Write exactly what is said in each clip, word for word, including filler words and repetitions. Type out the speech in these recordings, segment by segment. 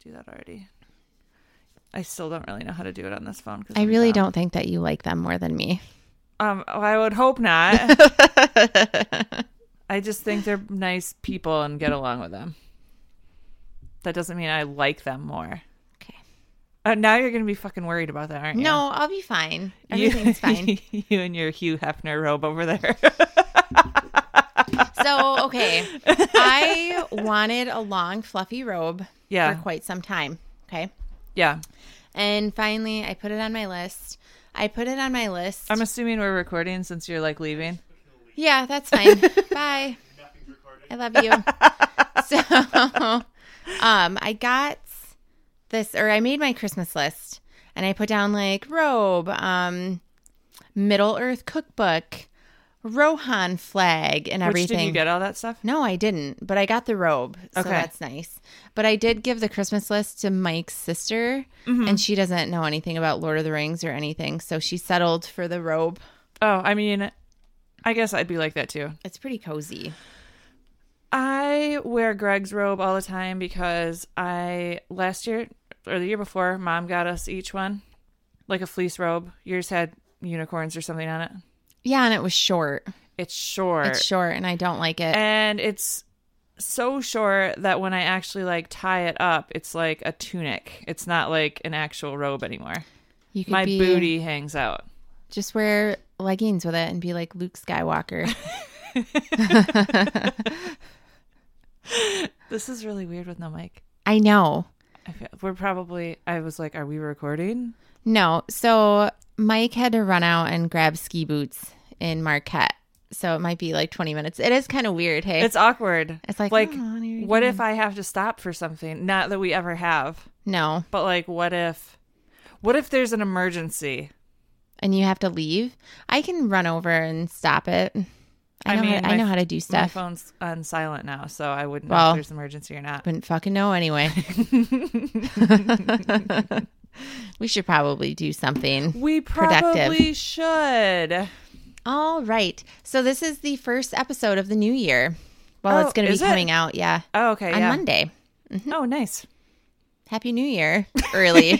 do that already. I still don't really know how to do it on this phone. I I'm really dumb. don't think that you like them more than me. Um, I would hope not. I just think they're nice people and get along with them. That doesn't mean I like them more. Okay. Uh, now you're going to be fucking worried about that, aren't you? No, I'll be fine. Everything's you, fine. You and your Hugh Hefner robe over there. So, okay. I wanted a long, fluffy robe yeah. for quite some time. Okay. Yeah. And finally, I put it on my list. I put it on my list. I'm assuming we're recording since you're like leaving. Yeah, that's fine. Bye. I love you. So, um, I got this, or I made my Christmas list, and I put down like robe, um, Middle Earth cookbook, Rohan flag, and everything. Which, did you get all that stuff? No, I didn't, but I got the robe, so okay. that's nice. But I did give the Christmas list to Mike's sister, mm-hmm. and she doesn't know anything about Lord of the Rings or anything, so she settled for the robe. Oh, I mean, I guess I'd be like that too. It's pretty cozy. I wear Greg's robe all the time because I, last year, or the year before, Mom got us each one, like a fleece robe. Yours had unicorns or something on it. Yeah, and it was short. It's short. It's short, and I don't like it. And it's so short that when I actually like tie it up, it's like a tunic. It's not like an actual robe anymore. You could My be, booty hangs out. Just wear leggings with it and be like Luke Skywalker. This is really weird with no mic. I know. I feel, we're probably, I was like, are we recording? No. So Mike had to run out and grab ski boots in Marquette. So it might be like twenty minutes. It is kind of weird, hey? It's awkward. It's like, like oh, what doing? if I have to stop for something? Not that we ever have. No. But like, what if, what if there's an emergency? And you have to leave? I can run over and stop it. I know, I, mean, how, I know how to do stuff. My phone's on silent now, so I wouldn't well, know if there's an emergency or not. Wouldn't fucking know anyway. We should probably do something We productive. probably should. All right. So this is the first episode of the new year. Well, oh, it's going to be coming it? out, yeah. Oh, okay, on yeah. Monday. Mm-hmm. Oh, nice. Happy New Year. Early.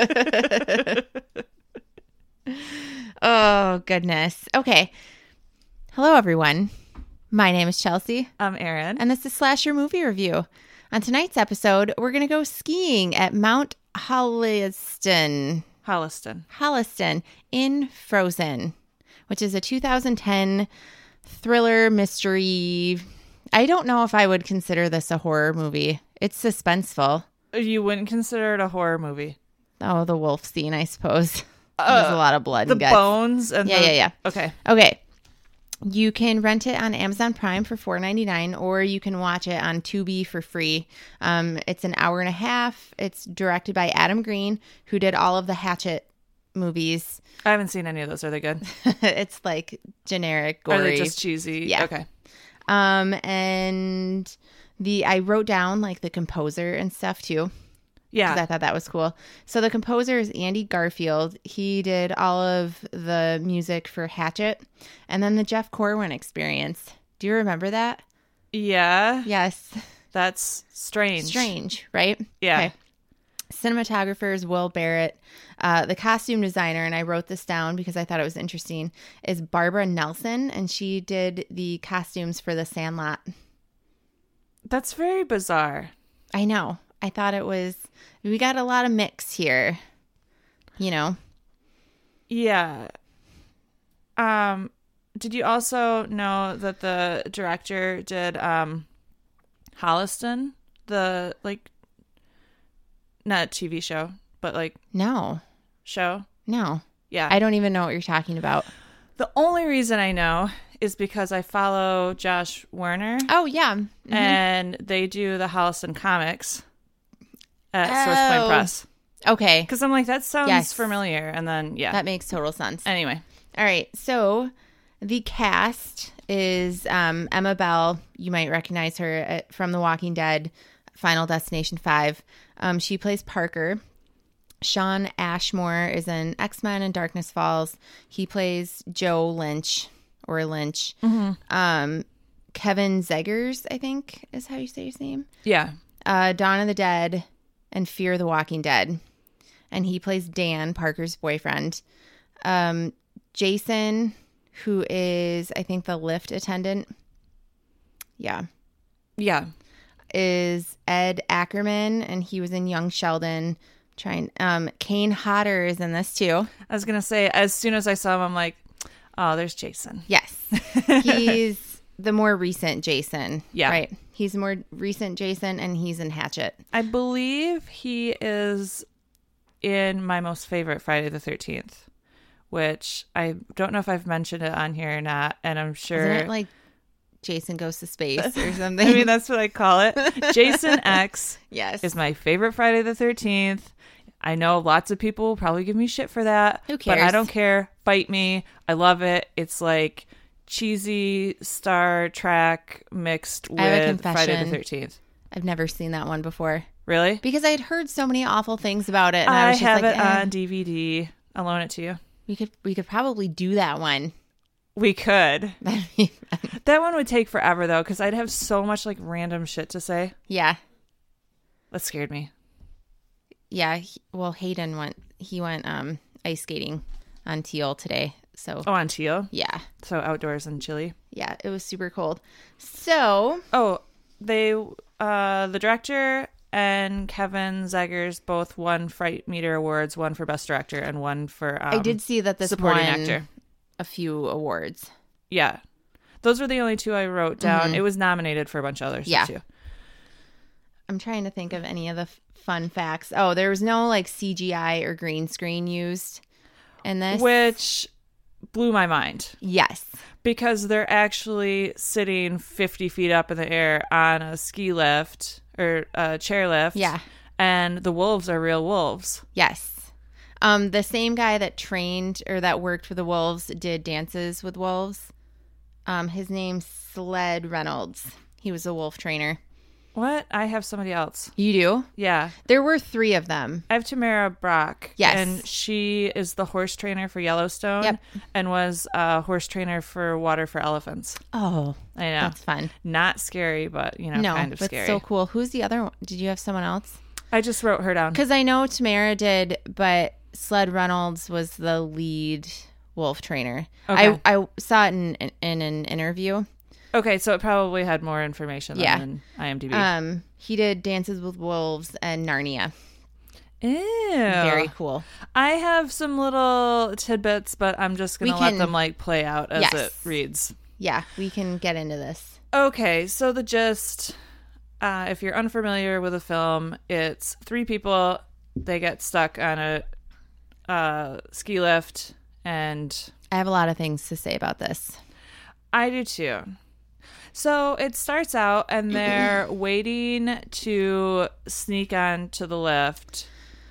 Oh, goodness. Okay. Hello, everyone. My name is Chelsea. I'm Erin. And this is Slasher Movie Review. On tonight's episode, we're going to go skiing at Mount Holliston. Holliston. Holliston in Frozen, which is a two thousand ten thriller mystery. I don't know if I would consider this a horror movie. It's suspenseful. You wouldn't consider it a horror movie? Oh, the wolf scene, I suppose. Uh, There's a lot of blood the and guts. bones and yeah, the... yeah, yeah. Okay. Okay. You can rent it on Amazon Prime for four ninety-nine, or you can watch it on Tubi for free. Um, it's an hour and a half. It's directed by Adam Green, who did all of the Hatchet movies. I haven't seen any of those. Are they good? It's like generic, gory. Are they just cheesy? Yeah. Okay. Um, and the I wrote down like the composer and stuff too. Yeah. I thought that was cool. So the composer is Andy Garfield. He did all of the music for Hatchet and then the Jeff Corwin Experience. Do you remember that? Yeah. Yes. That's strange. Strange, right? Yeah. Okay. Cinematographer is Will Barrett. Uh, the costume designer, and I wrote this down because I thought it was interesting, is Barbara Nelson, and she did the costumes for The Sandlot. That's very bizarre. I know. I thought it was, we got a lot of mix here, you know? Yeah. Um, did you also know that the director did um, Holliston, the, like, not a T V show, but, like... No. Show? No. Yeah. I don't even know what you're talking about. The only reason I know is because I follow Josh Werner. Oh, yeah. Mm-hmm. And they do the Holliston comics at oh. Source Point Press. Okay. Because I'm like, that sounds yes. familiar. And then, yeah. That makes total sense. Anyway. All right. So the cast is um, Emma Bell. You might recognize her at, from The Walking Dead, Final Destination five. Um, she plays Parker. Sean Ashmore is in X-Men and Darkness Falls. He plays Joe Lynch or Lynch. Mm-hmm. Um, Kevin Zegers, I think is how you say his name. Yeah. Uh, Dawn of the Dead. and Fear the Walking Dead. And he plays Dan, Parker's boyfriend. Um, Jason, who is, I think, the lift attendant. Yeah. Yeah. Is Ed Ackerman, and he was in Young Sheldon. Trying, um, Kane Hodder is in this too. I was gonna say, as soon as I saw him, I'm like, oh, there's Jason. Yes, he's the more recent Jason. Yeah, right. He's the more recent Jason, and he's in Hatchet. I believe he is in my most favorite Friday the thirteenth, which I don't know if I've mentioned it on here or not, and I'm sure. Isn't it like Jason Goes to Space or something? I mean, that's what I call it. Jason X yes. is my favorite Friday the thirteenth. I know lots of people will probably give me shit for that. Who cares? But I don't care. Fight me. I love it. It's like cheesy Star Trek mixed I have a with Friday confession. the thirteenth. I've never seen that one before. Really? Because I had heard so many awful things about it. And I, I was just have like, it eh, on D V D. I'll loan it to you. we could we could probably do that one. We could. That one would take forever, though, because I'd have so much like random shit to say. Yeah. That scared me. Yeah. He, well, Hayden went, he went um, ice skating on Teal today. So, Oh, on Teal? yeah. So outdoors and chilly. Yeah. It was super cold. So, Oh, they, uh, the director and Kevin Zegers both won Fright Meter Awards, one for Best Director and one for um, I did see that this supporting won actor. a few awards. Yeah. Those were the only two I wrote down. Mm-hmm. It was nominated for a bunch of others, Yeah. too. I'm trying to think of any of the f- fun facts. Oh, there was no like C G I or green screen used in this. Which blew my mind. Yes. Because they're actually sitting fifty feet up in the air on a ski lift or a chairlift. Yeah. And the wolves are real wolves. Yes. Um, the same guy that trained or that worked for the Wolves did Dances with Wolves. Um, his name's Sled Reynolds. He was a wolf trainer. What? I have somebody else. You do? Yeah. There were three of them. I have Tamara Brock. Yes. And she is the horse trainer for Yellowstone. Yep. And was a horse trainer for Water for Elephants. Oh, I know. that's fun. Not scary, but, you know, No, kind of but scary. so cool. Who's the other one? Did you have someone else? I just wrote her down. Because I know Tamara did, but Sled Reynolds was the lead wolf trainer. Okay. I, I saw it in, in, in an interview. Okay, so it probably had more information Yeah. than IMDb. Um, he did Dances with Wolves and Narnia. Ew. Very cool. I have some little tidbits, but I'm just going We to let can- them like play out as Yes. it reads. Yeah, we can get into this. Okay, so the gist, uh, if you're unfamiliar with the film, it's three people, they get stuck on a uh, ski lift, and I have a lot of things to say about this. I do too. So it starts out and they're waiting to sneak onto the lift.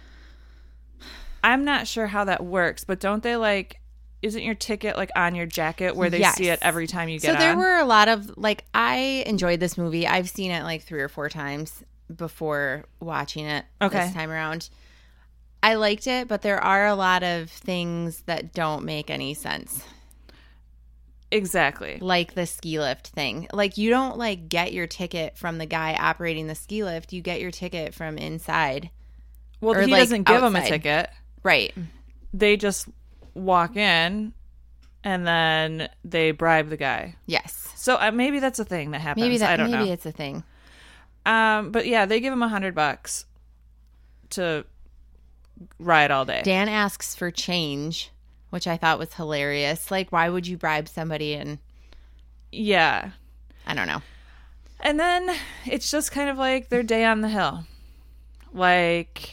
I'm not sure how that works, but don't they like, isn't your ticket like on your jacket where they Yes. see it every time you So get there on? were a lot of, like, I enjoyed this movie. I've seen it like three or four times before watching it Okay. this time around. I liked it, but there are a lot of things that don't make any sense. Exactly. Like the ski lift thing. Like, you don't like get your ticket from the guy operating the ski lift. You get your ticket from inside. Well, Or, he like, doesn't give them a outside. ticket. Right. They just walk in and then they bribe the guy. Yes. So uh, maybe that's a thing that happens. Maybe that I don't maybe know. it's a thing. Um, but yeah, they give him a hundred bucks to ride all day. Dan asks for change, which I thought was hilarious. Like, why would you bribe somebody? And Yeah. I don't know. And then it's just kind of like their day on the hill. Like,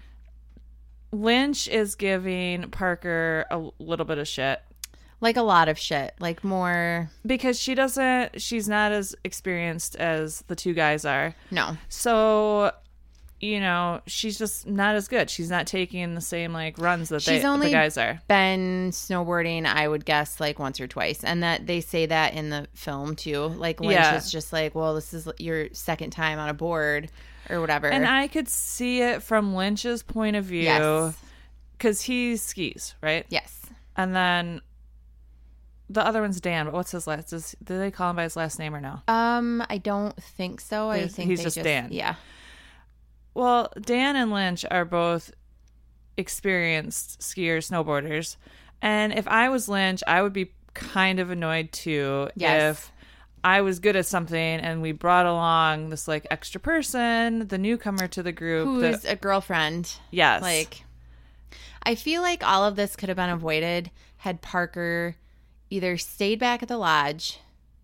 Lynch is giving Parker a little bit of shit Like a lot of shit. Like more. because she doesn't, she's not as experienced as the two guys are. No. So, you know, she's just not as good. She's not taking the same like runs that She's they, only the guys are. been snowboarding, I would guess, like once or twice. And that they say that in the film too. Like Lynch Yeah. is just like, well, this is your second time on a board or whatever. And I could see it from Lynch's point of view Yes. because he skis, right? Yes. And then the other one's Dan, but what's his last? Does, do they call him by his last name or no? Um, I don't think so. I He's- think he's they just Dan. Yeah. well, Dan and Lynch are both experienced skiers, snowboarders. And if I was Lynch, I would be kind of annoyed too Yes. if I was good at something and we brought along this like extra person, the newcomer to the group. Who's that, a girlfriend. yes. Like, I feel like all of this could have been avoided had Parker either stayed back at the lodge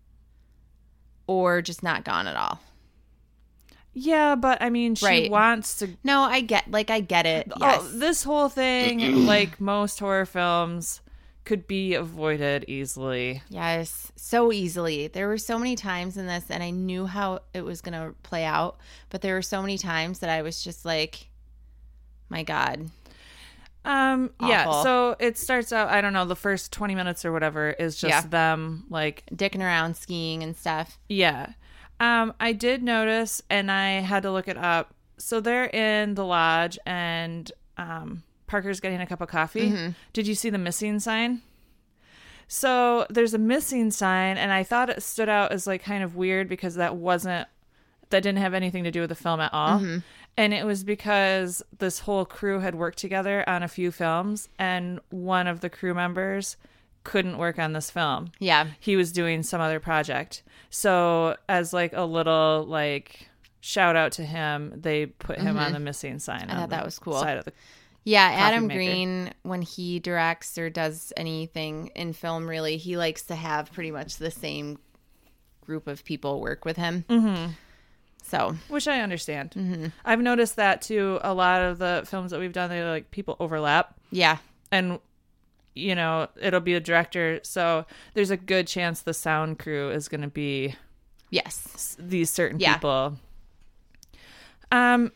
or just not gone at all. Yeah, but I mean, she Right. wants to. No, I get, like, I get it. Yes. Oh, this whole thing, like most horror films, could be avoided easily. Yes, so easily. There were so many times in this, and I knew how it was going to play out, but there were so many times that I was just like, my God. Um, yeah, Awful. so it starts out, I don't know, the first twenty minutes or whatever is just Yeah. them, like, Dicking around skiing and stuff. yeah. Um, I did notice, and I had to look it up. So they're in the lodge, and um, Parker's getting a cup of coffee. Mm-hmm. Did you see the missing sign? So there's a missing sign, and I thought it stood out as like kind of weird because that wasn't, that didn't have anything to do with the film at all. Mm-hmm. And it was because this whole crew had worked together on a few films, and one of the crew members couldn't work on this film. Yeah. He was doing some other project. So as like a little like shout out to him, they put him on the missing sign. I on thought the that was cool. Side of the Yeah, coffee Adam maker. Green, when he directs or does anything in film, really, he likes to have pretty much the same group of people work with him. Mm-hmm. So, Which I understand. Mm-hmm. I've noticed that too. A lot of the films that we've done, they like people overlap, yeah. and you know it'll be a director. So there's a good chance the sound crew is going to be Yes. these certain Yeah. people. Um.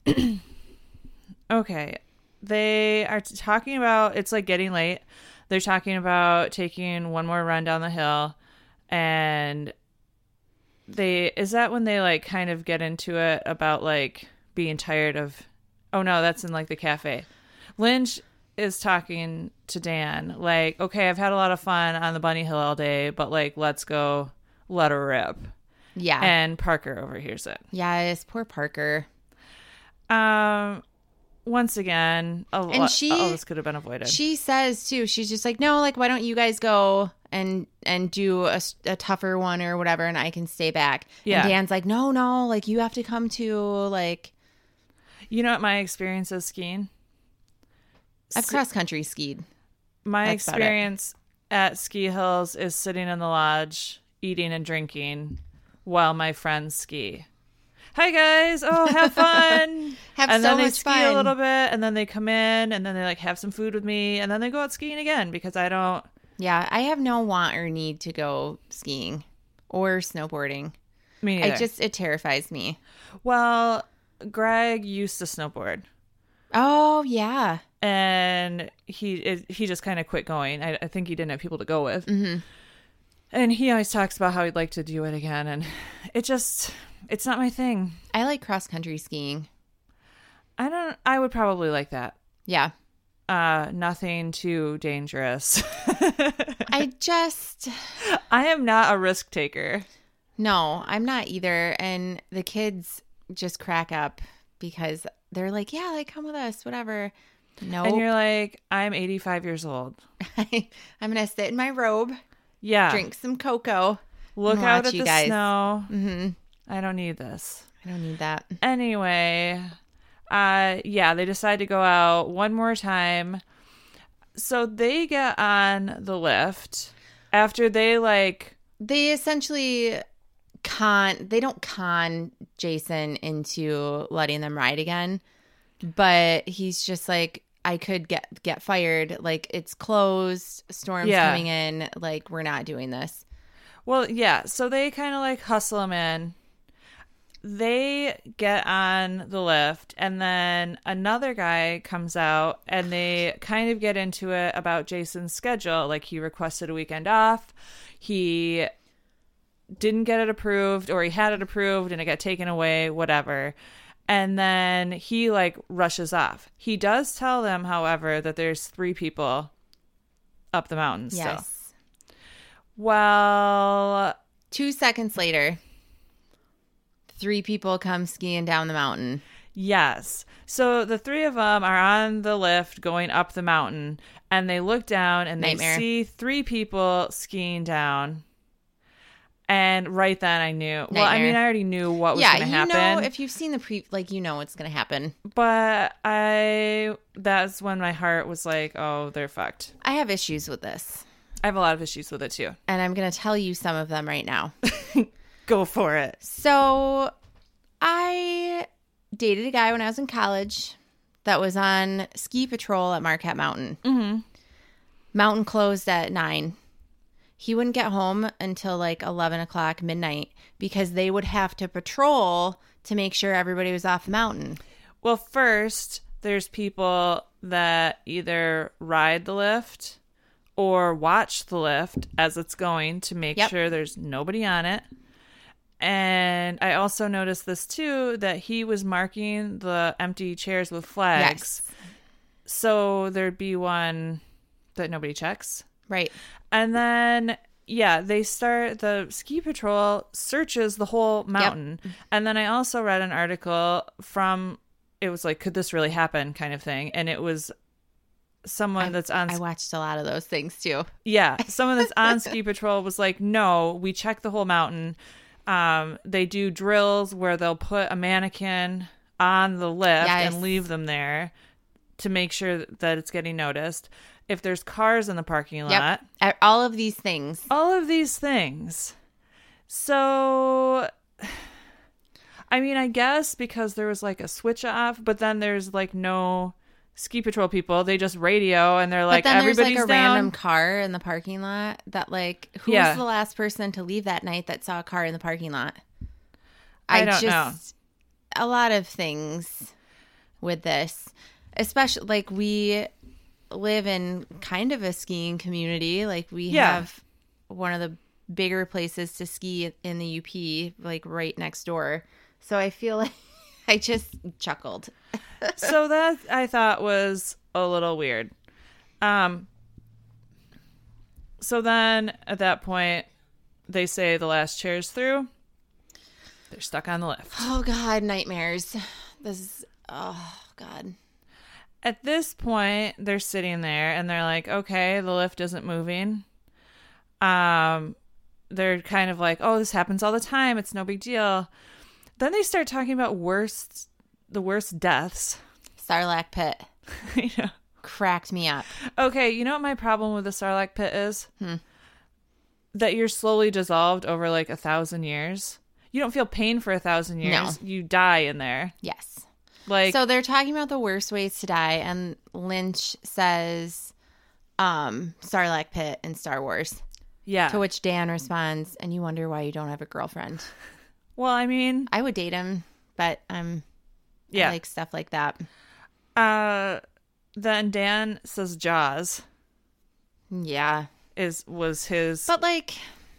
Okay, they are t- talking about. It's like getting late. They're talking about taking one more run down the hill, and they is that when they like kind of get into it about like being tired of. Oh no, that's in like the cafe. Lynch is talking to Dan like, okay, I've had a lot of fun on the bunny hill all day, but like, let's go, let her rip. Yeah. And Parker overhears it. Yes, poor Parker. Um, once again, a And lot, she- all this could have been avoided. She says too, she's just like, no, like, why don't you guys go and and do a, s- a tougher one or whatever, and I can stay back. Yeah. And Dan's like, no, no, like, you have to come too. Like, You know what my experience is skiing? I've cross country skied. My That's about it. experience at ski hills is sitting in the lodge, eating and drinking while my friends ski. Hi guys! Oh, have fun! Have and so then they much ski fun. a little bit, and then they come in, and then they like have some food with me, and then they go out skiing again because I don't. Yeah, I have no want or need to go skiing or snowboarding. Me I neither. just, it terrifies me. Well, Greg used to snowboard. Oh, yeah. And he it, he just kind of quit going. I, I think he didn't have people to go with. Mm-hmm. And he always talks about how he'd like to do it again, and it just it's not my thing. I like cross country skiing. I don't. I would probably like that. Yeah. Uh, nothing too dangerous. I just, I am not a risk taker. no, I'm not either. And the kids just crack up because they're like, yeah, like, come with us, whatever. No, And you're like, I'm eighty-five years old. I'm going to sit in my robe, Yeah. drink some cocoa. Look and out watch at you the guys. snow. Mm-hmm. I don't need this. I don't need that. Anyway, uh, yeah, they decide to go out one more time. So they get on the lift after they like, They essentially con, they don't con Jason into letting them ride again, but he's just like, I could get get fired. Like, it's closed. Storm's Yeah. coming in. Like, we're not doing this. well, yeah. So they kind of like hustle him in. They get on the lift, and then another guy comes out, and they kind of get into it about Jason's schedule. Like, he requested a weekend off. He didn't get it approved, or he had it approved and it got taken away, whatever. And then he like rushes off. He does tell them, however, that there's three people up the mountain still. Yes. Well, Two seconds later, three people come skiing down the mountain. Yes. So the three of them are on the lift going up the mountain, and they look down and Nightmare. they see three people skiing down. And right then I knew. Well, I Nightmare. mean, I already knew what was Yeah, going to you happen. know, if you've seen the pre, like, you know what's going to happen. But I, that's when my heart was like, oh, they're fucked. I have issues with this, I have a lot of issues with it too. and I'm going to tell you some of them right now. Go for it. So I dated a guy when I was in college that was on ski patrol at Marquette Mountain. Mm-hmm. Mountain closed at nine. He wouldn't get home until like eleven o'clock midnight because they would have to patrol to make sure everybody was off the mountain. Well, first, there's people that either ride the lift or watch the lift as it's going to make Yep. sure there's nobody on it. And I also noticed this too, that he was marking the empty chairs with flags. Yes. So there'd be one that nobody checks. Right. And then, yeah, they start, the ski patrol searches the whole mountain. Yep. And then I also read an article from, it was like, could this really happen kind of thing. And it was someone I, that's on. I watched a lot of those things too. Yeah. Someone that's on ski patrol was like, no, we check the whole mountain. Um, they do drills where they'll put a mannequin on the lift Yes. and leave them there to make sure that it's getting noticed. If there's cars in the parking lot. Yep. All of these things. All of these things. So, I mean, I guess because there was like a switch off, but then there's like no ski patrol people. They just radio and they're like, but then everybody's there's like a down. random car in the parking lot that like, who's Yeah. the last person to leave that night that saw a car in the parking lot? I don't know. A lot of things with this, especially like we live in kind of a skiing community. Like we Yeah. have one of the bigger places to ski in the U P, like right next door. So I feel like I just chuckled. So that I thought was a little weird. Um. So then at that point, they say the last chair's through. They're stuck on the lift. Oh God, nightmares. This is, oh God. At this point, they're sitting there and they're like, okay, the lift isn't moving. Um, they're kind of like, oh, this happens all the time. It's no big deal. Then they start talking about worst, the worst deaths. Sarlacc pit You know. cracked me up. Okay, you know what my problem with the Sarlacc pit is? Hmm. That you're slowly dissolved over like a thousand years. You don't feel pain for a thousand years. No. You die in there. Yes. Like, So they're talking about the worst ways to die, and Lynch says um, Sarlacc pit in Star Wars. yeah. To which Dan responds, and you wonder why you don't have a girlfriend. Well, I mean, I would date him, but um, yeah. I like stuff like that. Uh, then Dan says Jaws Yeah. is was his. But like,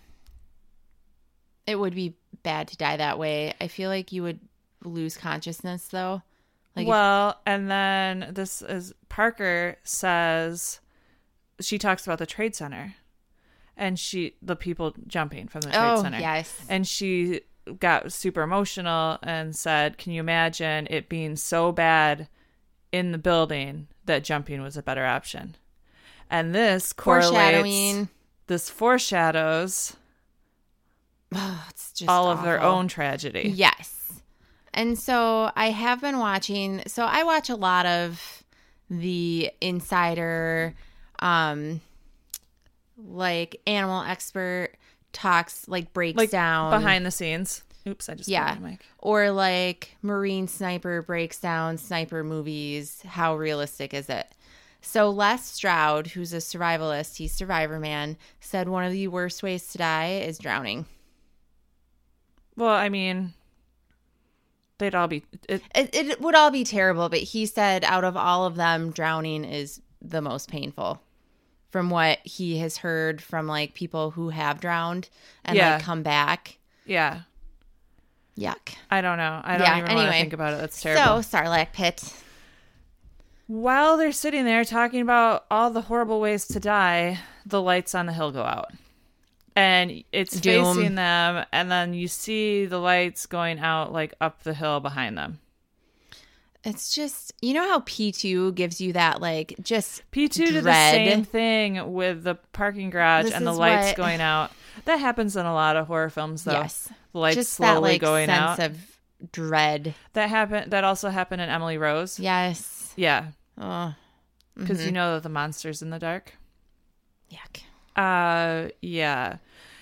it would be bad to die that way. I feel like you would lose consciousness though. Like, well, and then this is Parker says she talks about the Trade Center, and she the people jumping from the Trade oh, Center. yes. And she got super emotional and said, "Can you imagine it being so bad in the building that jumping was a better option?" And this correlates. Foreshadowing. This foreshadows Oh, it's just all of their awful. own tragedy. Yes. And so I have been watching, so I watch a lot of the Insider, um, like Animal Expert talks, like breaks Like down. behind the scenes. Oops, I just Yeah. moved my mic. Or like Marine Sniper breaks down sniper movies. How realistic is it? So Les Stroud, who's a survivalist, he's Survivor Man, said one of the worst ways to die is drowning. Well, I mean, they'd all be. It, It, it would all be terrible, but he said out of all of them, drowning is the most painful. From what he has heard from like people who have drowned and Yeah. like come back. yeah, Yuck. I don't know. I don't Yeah, even want to anyway. think about it. That's terrible. So Sarlacc pit. While they're sitting there talking about all the horrible ways to die, the lights on the hill go out. And it's Doom. facing them, and then you see the lights going out like up the hill behind them. It's just, you know how P two gives you that, like, just P two did the dread? same thing with the parking garage This and the is lights what- going out. That happens in a lot of horror films, though. Yes. The lights Just slowly that, like, going sense out. of dread. That happened. That also happened in Emily Rose. Yes. Yeah, Oh, because you know that the monster's in the dark. yuck. Uh, yeah.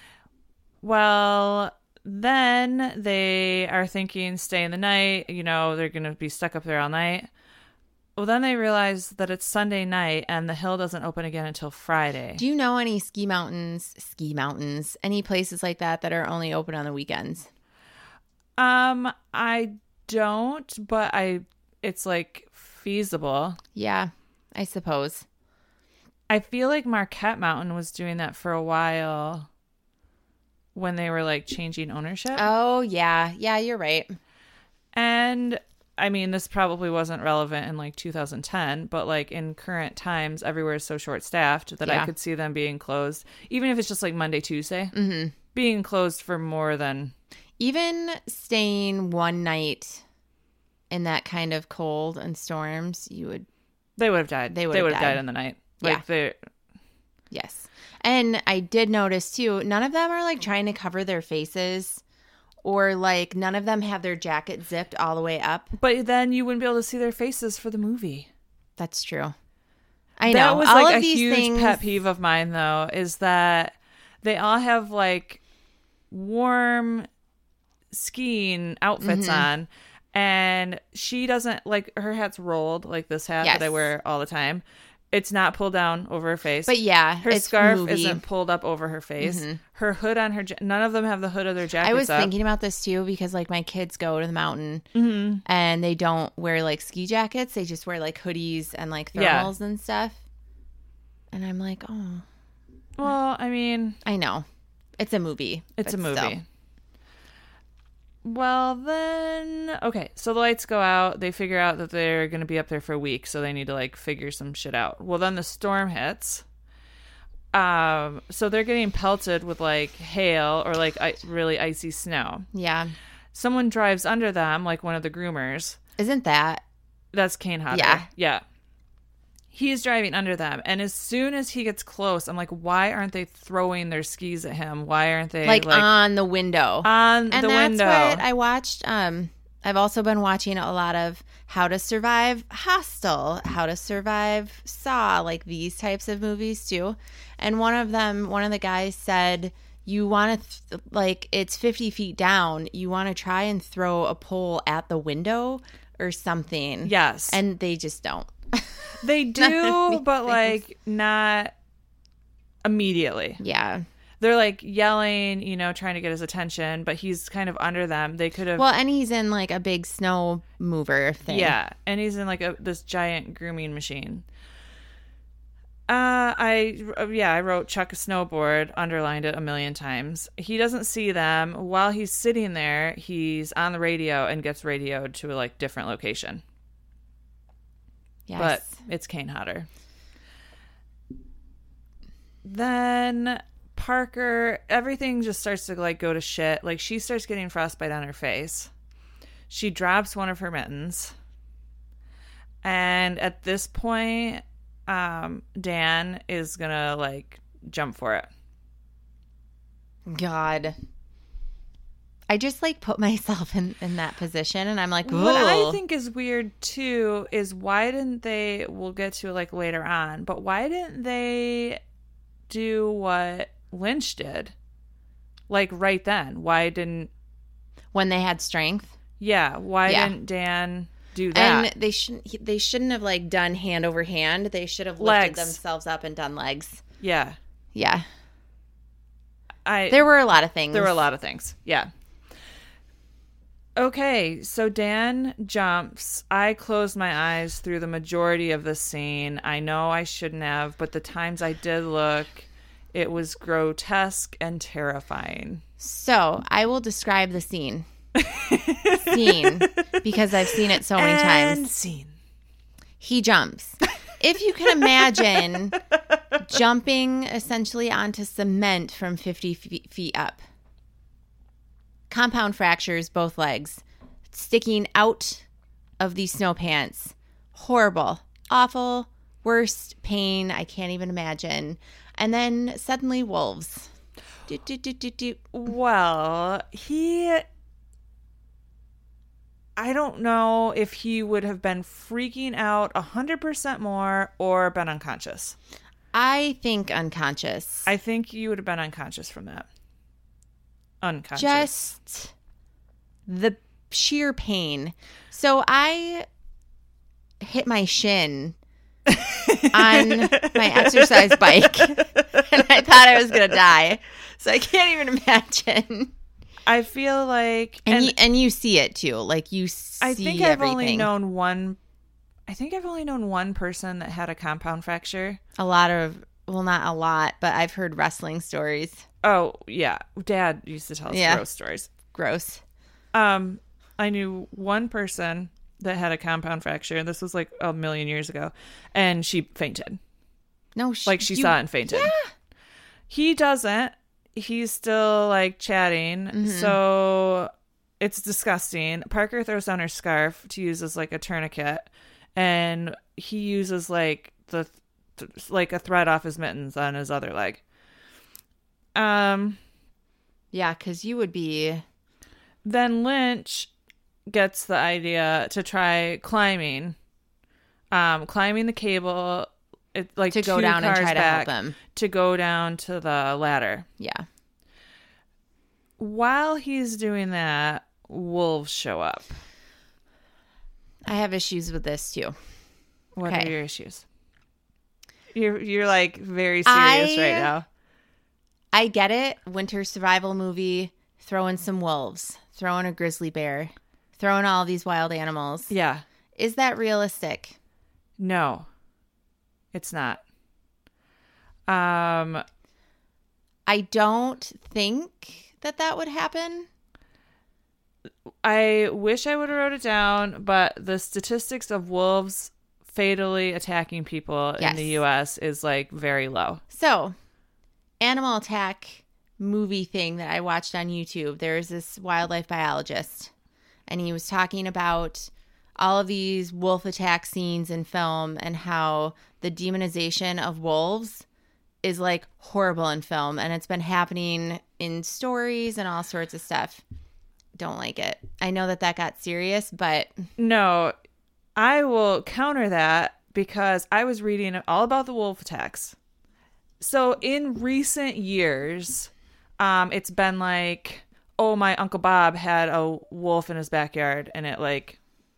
Well, then they are thinking stay in the night. You know, they're going to be stuck up there all night. Well, then they realize that it's Sunday night and the hill doesn't open again until Friday. Do you know any ski mountains, ski mountains, any places like that that are only open on the weekends? Um, I don't, but I, it's like feasible. Yeah, I suppose. I feel like Marquette Mountain was doing that for a while when they were like changing ownership. Oh, yeah. Yeah, you're right. And I mean, this probably wasn't relevant in like two thousand ten, but like in current times, everywhere is so short staffed that Yeah. I could see them being closed, even if it's just like Monday, Tuesday, mm-hmm. being closed for more than. Even staying one night in that kind of cold and storms, you would, They would have died. They They would would have have died. died. in the night. Yeah. Like they. yes. And I did notice too, none of them are like trying to cover their faces or like none of them have their jacket zipped all the way up. But then you wouldn't be able to see their faces for the movie. That's true. I that know. was all like of a these huge things, pet peeve of mine, though, is that they all have like warm skiing outfits Mm-hmm. on, and she doesn't, like, her hat's rolled like this hat that I Yes. wear all the time. It's not pulled down over her face. But yeah, her it's scarf movie. isn't pulled up over her face. Her hood on her, ja- none of them have the hood of their jackets I was up. thinking about this too because like my kids go to the mountain Mm-hmm. and they don't wear like ski jackets. They just wear like hoodies and like Yeah. thermals and stuff. And I'm like, oh, Well, I mean, I know. It's a movie. it's a but movie. still. Well, then, okay, so the lights go out. They figure out that they're going to be up there for a week, so they need to, like, figure some shit out. Well, then the storm hits. Um, so they're getting pelted with, like, hail or, like, I- really icy snow. Yeah. Someone drives under them, like one of the groomers. Isn't that? That's Kane Hodder. Yeah. Yeah. He's driving under them, and as soon as he gets close, I'm like, why aren't they throwing their skis at him? Why aren't they, Like, like, on the window. on and the that's window? what I watched. Um, I've also been watching a lot of How to Survive Hostel, How to Survive Saw, like these types of movies too. And one of them, one of the guys said, you want to, th- like, it's fifty feet down. You want to try and throw a pole at the window or something. Yes. And they just don't. They do, but like not immediately. Yeah. They're like yelling, you know, trying to get his attention, but he's kind of under them. They could have, Well, and he's in like a big snow mover thing. yeah, and he's in like a this giant grooming machine. Uh, I yeah, I wrote Chuck a snowboard, underlined it a million times. He doesn't see them while he's sitting there. He's on the radio and gets radioed to a like different location. Yes. But it's Kane Hodder. Then Parker, everything just starts to like go to shit. Like she starts getting frostbite on her face. She drops one of her mittens. And at this point, um, Dan is gonna like jump for it. God. I just like put myself in, in that position and I'm like, What I "Whoa." think is weird too is why didn't they, we'll get to it like later on, but why didn't they do what Lynch did? Like right then. Why didn't, when they had strength. yeah, why Yeah. didn't Dan do that? And they shouldn't they shouldn't have like done hand over hand. They should have lifted Legs. themselves up and done legs. yeah. Yeah. I There were a lot of things. There were a lot of things. Yeah. Okay, so Dan jumps. I closed my eyes through the majority of the scene. I know I shouldn't have, but the times I did look, it was grotesque and terrifying. So I will describe the scene. scene. Because I've seen it so many And times. scene. He jumps. If you can imagine jumping essentially onto cement from fifty feet, feet up. Compound fractures, both legs. Sticking out of these snow pants. Horrible, awful, worst pain I can't even imagine. And then suddenly wolves. Do, do, do, do, do. Well, he... I don't know if he would have been freaking out one hundred percent more or been unconscious. I think unconscious. I think you would have been unconscious from that. Unconscious. Just the sheer pain. So I hit my shin on my exercise bike and I thought I was going to die. So I can't even imagine. I feel like... And, and you, and you see it too. Like you see I think I've everything. only known one... I think I've only known one person that had a compound fracture. A lot of... Well, not a lot, but I've heard wrestling stories. Oh, yeah. Dad used to tell us Yeah. gross stories. Gross. Um, I knew one person that had a compound fracture. This was like a million years ago. And she fainted. No, sh- Like she you- saw it and fainted. Yeah. He doesn't. He's still like chatting. Mm-hmm. So it's disgusting. Parker throws down her scarf to use as like a tourniquet. And he uses like the th- like a thread off his mittens on his other leg. Um. Yeah, because you would be... Then Lynch gets the idea to try climbing, um, climbing the cable, it, like To go two down and cars try to help back, him. to go down to the ladder. Yeah. While he's doing that, wolves show up. I have issues with this too. What Okay. are your issues? You're you're like very serious I- right now. I get it. Winter survival movie. Throw in some wolves. Throw in a grizzly bear. Throw in all these wild animals. Yeah. Is that realistic? No. It's not. Um I don't think that that would happen. I wish I would have wrote it down, but the statistics of wolves fatally attacking people in Yes. the U S is like very low. So, animal attack movie thing that I watched on YouTube, there's this wildlife biologist, and he was talking about all of these wolf attack scenes in film and how the demonization of wolves is like horrible in film, and it's been happening in stories and all sorts of stuff. Don't like it. I know that that got serious, but No, I will counter that because I was reading all about the wolf attacks. So in recent years, um, it's been like, oh, my Uncle Bob had a wolf in his backyard and it like,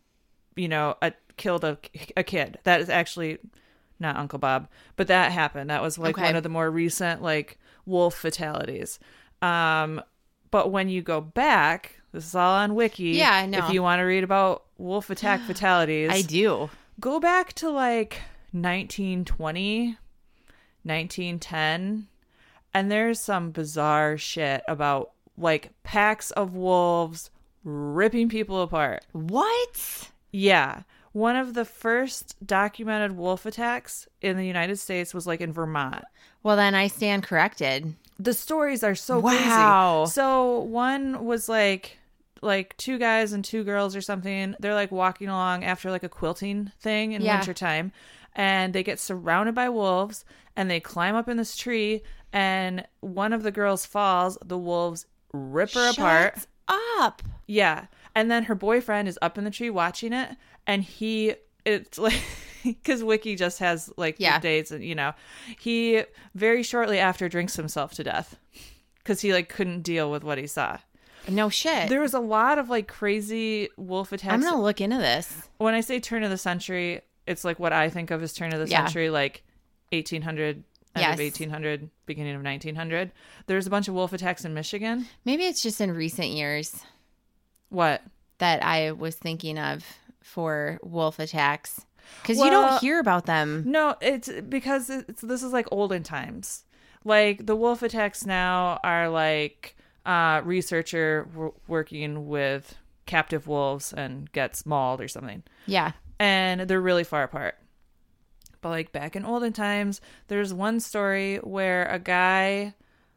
you know, a, killed a, a kid. That is actually not Uncle Bob, but that happened. That was like Okay. one of the more recent like wolf fatalities. Um, but when you go back, this is all on Wiki. Yeah, I know. If you want to read about wolf attack fatalities, I do. go back to like nineteen twenty, nineteen ten, and there's some bizarre shit about like packs of wolves ripping people apart. What? Yeah. One of the first documented wolf attacks in the United States was like in Vermont. Well, then I stand corrected. The stories are so Wow. crazy. So one was like like two guys and two girls or something. They're like walking along after like a quilting thing in Yeah. wintertime, and they get surrounded by wolves and they climb up in this tree, and one of the girls falls. The wolves rip her apart. Shut up. Yeah. And then her boyfriend is up in the tree watching it, and he, it's like, because Wiki just has like Yeah. the dates, and you know, he very shortly after drinks himself to death because he like couldn't deal with what he saw. No shit. There was a lot of like crazy wolf attacks. I'm going to look into this. When I say turn of the century, it's like what I think of as turn of the Yeah. century, like eighteen hundred, end Yes. of eighteen hundred, beginning of nineteen hundred. There's a bunch of wolf attacks in Michigan. Maybe it's just in recent years What? that I was thinking of for wolf attacks. Because you Well- don't hear about them. No, it's because it's, this is like olden times. Like the wolf attacks now are like uh, researcher w- working with captive wolves and gets mauled or something, Yeah. and they're really far apart. But like back in olden times, there's one story where a guy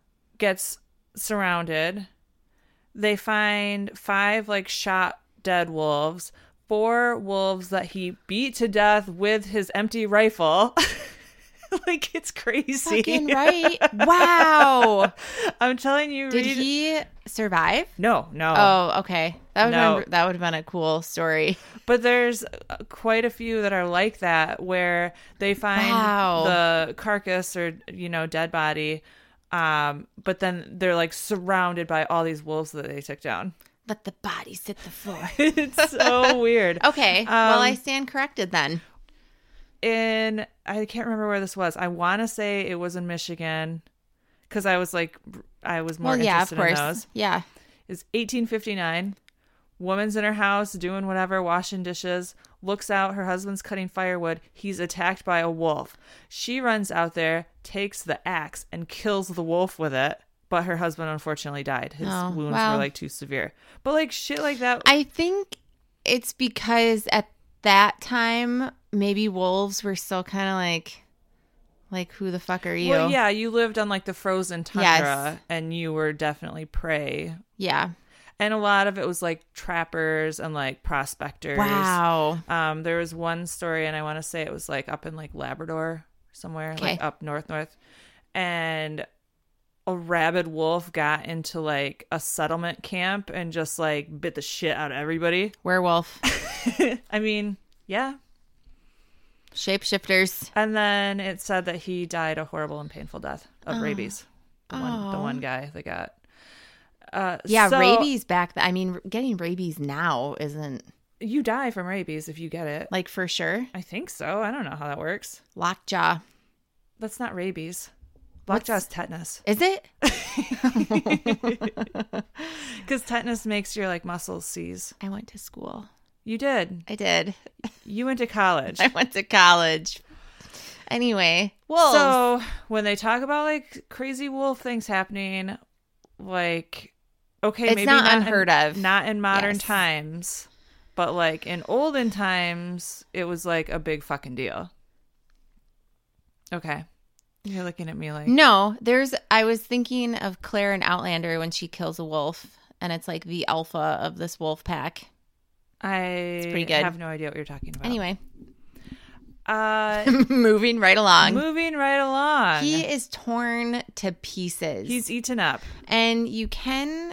gets surrounded. They find five like shot dead wolves, four wolves that he beat to death with his empty rifle. Like, it's crazy. Fucking right. Wow. I'm telling you. Did read... he survive? No, no. Oh, okay. That would No. been, that would have been a cool story. But there's uh, quite a few that are like that, where they find Wow. the carcass or, you know, dead body. Um, but then they're like surrounded by all these wolves that they took down. Let the bodies hit the floor. It's so weird. Okay. Um, well, I stand corrected then. In, I can't remember where this was. I want to say it was in Michigan, because I was like, I was more Well, yeah, of interested in course. those. Yeah. It's eighteen fifty-nine. Woman's in her house doing whatever, washing dishes, looks out, her husband's cutting firewood. He's attacked by a wolf. She runs out there, takes the axe, and kills the wolf with it. But her husband unfortunately died. His Oh, wounds wow. were like too severe. But like shit like that. I think it's because at that time, maybe wolves were still kind of like, like, who the fuck are you? Well, yeah, you lived on like the frozen tundra, Yes. and you were definitely prey. Yeah. And a lot of it was like trappers and like prospectors. Wow. Um, there was one story, and I want to say it was like up in like Labrador somewhere, Okay. like up north, north. And a rabid wolf got into like a settlement camp and just like bit the shit out of everybody. Werewolf. I mean, yeah. Shapeshifters. And then it said that he died a horrible and painful death of Oh. rabies. The one, the Oh. one guy that got. Uh, Yeah, so rabies back. Th- I mean, getting rabies now isn't You die from rabies if you get it. like for sure. I think so. I don't know how that works. Lockjaw. That's not rabies. What's- Lockjaw's tetanus. Is it? Because tetanus makes your like muscles seize. I went to school. You did. I did. You went to college. I went to college. Anyway, wolves. So when they talk about like crazy wolf things happening, like okay, It's maybe not not unheard in, of. not in modern Yes. times, but like in olden times, it was like a big fucking deal. Okay, you're looking at me like No, there's. I was thinking of Claire in Outlander when she kills a wolf, and it's like the alpha of this wolf pack. I pretty good. have no idea what you're talking about. Anyway, uh, moving right along. moving right along. He is torn to pieces. He's eaten up. And you can,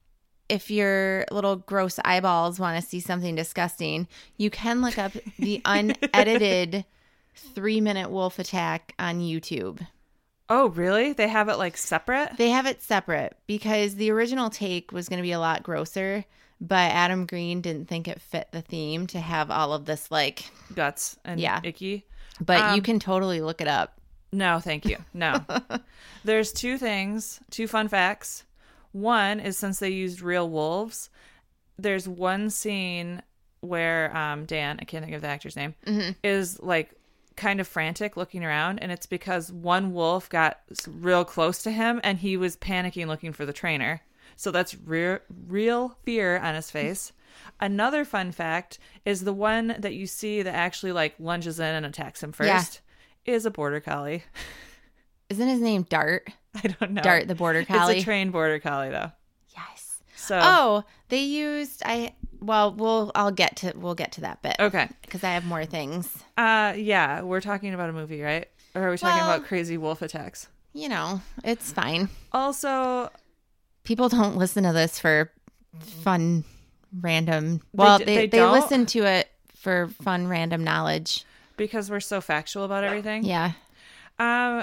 if your little gross eyeballs want to see something disgusting, you can look up the unedited three minute wolf attack on YouTube. Oh, really? They have it like separate? They have it separate because the original take was going to be a lot grosser, but Adam Green didn't think it fit the theme to have all of this like, Guts and Yeah. icky. but Um, you can totally look it up. No, thank you. No. There's two things, two fun facts. One is since they used real wolves, there's one scene where um, Dan, I can't think of the actor's name, Mm-hmm. is like kind of frantic looking around. And it's because one wolf got s- real close to him and he was panicking looking for the trainer. So that's real, real fear on his face. Another fun fact is the one that you see that actually like lunges in and attacks him first is a border collie. Isn't his name Dart? I don't know. Dart the border collie. It's a trained border collie though. Yes. So Oh, they used I well, we'll I'll get to we'll get to that bit. okay. Because I have more things. Uh yeah, we're talking about a movie, right? Or are we talking Well- about crazy wolf attacks? You know, it's fine. Also, People don't listen to this for fun random. Well, d- they they they, don't? listen to it for fun random knowledge. because we're so factual about everything. Yeah. Um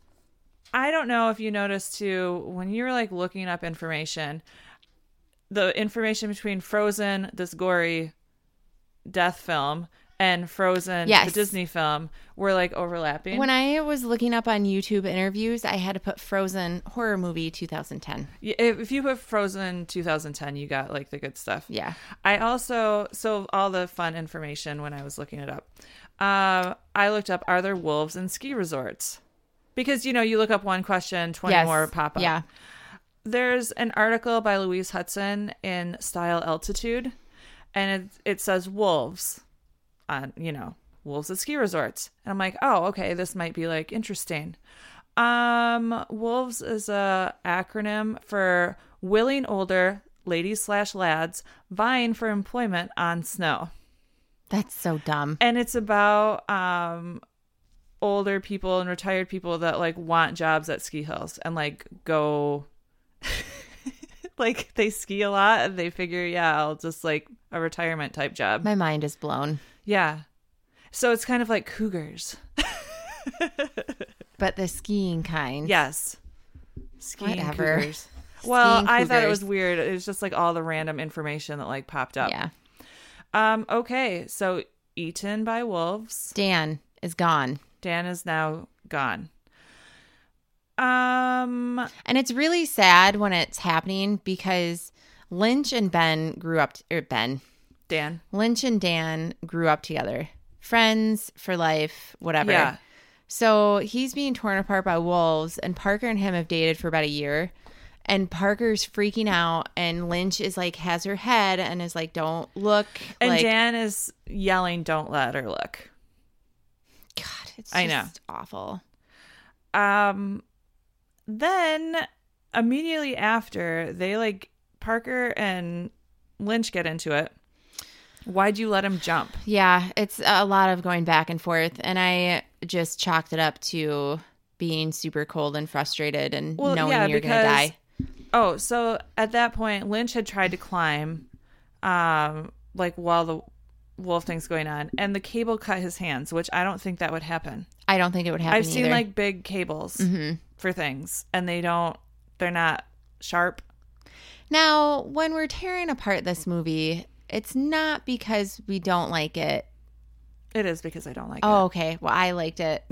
I don't know if you noticed too when you were like looking up information, the information between Frozen, this gory death film, and Frozen, Yes. the Disney film, were like overlapping. When I was looking up on YouTube interviews, I had to put Frozen horror movie twenty ten. Y- if, if you put Frozen twenty ten, you got like the good stuff. Yeah. I also, so all the fun information when I was looking it up, uh, I looked up, are there wolves in ski resorts? Because, you know, you look up one question, twenty Yes. more pop up. Yeah. There's an article by Louise Hudson in Style Altitude, and it, it says wolves on, you know, wolves at ski resorts. And I'm like, oh, okay, this might be like interesting. Um, wolves is a acronym for willing older ladies slash lads vying for employment on snow. That's so dumb. And it's about um older people and retired people that like want jobs at ski hills and like go like they ski a lot and they figure, yeah, I'll just like a retirement type job. My mind is blown. Yeah. So it's kind of like cougars. But the skiing kind. Yes. Skiing Whatever. cougars. Well, Skiing I thought it cougars. was weird. It was just like all the random information that like popped up. Yeah. Um, okay, so eaten by wolves. Dan is gone. Dan is now gone. Um, And it's really sad when it's happening because Lynch and Ben grew up, t- or Ben, Dan. Lynch and Dan grew up together. Friends for life, whatever. Yeah. So he's being torn apart by wolves, and Parker and him have dated for about a year. And Parker's freaking out, and Lynch is like, has her head and is like, don't look. And like, Dan is yelling, don't let her look. God, it's just I know. awful. Um, then immediately after, they like, Parker and Lynch get into it. Why'd you let him jump? Yeah, it's a lot of going back and forth, and I just chalked it up to being super cold and frustrated and Well, knowing yeah, you're going to because- die. Oh, so at that point, Lynch had tried to climb, um, like while the wolf thing's going on, and the cable cut his hands, which I don't think that would happen. I don't think it would happen I've seen either. like big cables Mhm. for things, and they don't, they're not sharp. Now, when we're tearing apart this movie, it's not because we don't like it. It is because I don't like Oh, it. okay. Well, I liked it.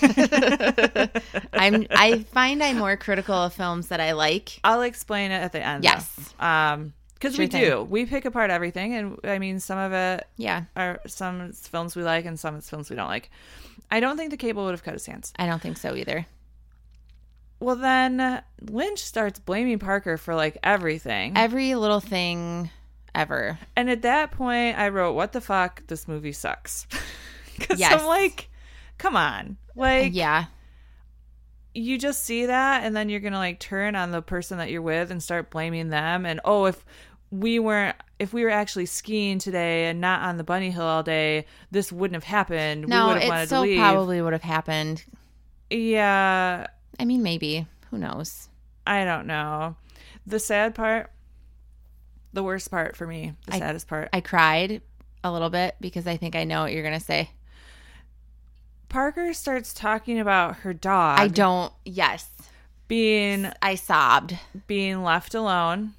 I'm. I find I'm more critical of films that I like. I'll explain it at the end. Yes. though. Um, because Sure we thing. do, we pick apart everything, and I mean, some of it Yeah, are some it's films we like, and some it's films we don't like. I don't think the cable would have cut his hands. I don't think so either. Well, then Lynch starts blaming Parker for like everything. Every little thing ever. And at that point, I wrote, what the fuck? This movie sucks. Because Yes. I'm like, come on. Like, Yeah. you just see that, and then you're going to like turn on the person that you're with and start blaming them. And, oh, if we weren't, if we were actually skiing today and not on the bunny hill all day, this wouldn't have happened. No, we would have it wanted to still leave. probably would have happened. Yeah. I mean, maybe. Who knows? I don't know. The sad part, the worst part for me, the I- saddest part. I cried a little bit because I think I know what you're going to say. Parker starts talking about her dog I don't. Yes. being I sobbed. being left alone,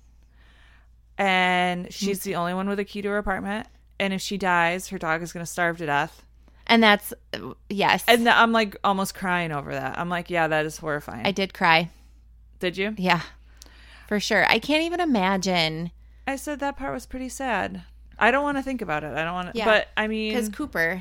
and she's the only one with a key to her apartment, and if she dies, her dog is going to starve to death. And that's, yes. And I'm like almost crying over that. I'm like, yeah, that is horrifying. I did cry. Did you? Yeah. For sure. I can't even imagine. I said that part was pretty sad. I don't want to think about it. I don't want to. Yeah. But I mean, Because Cooper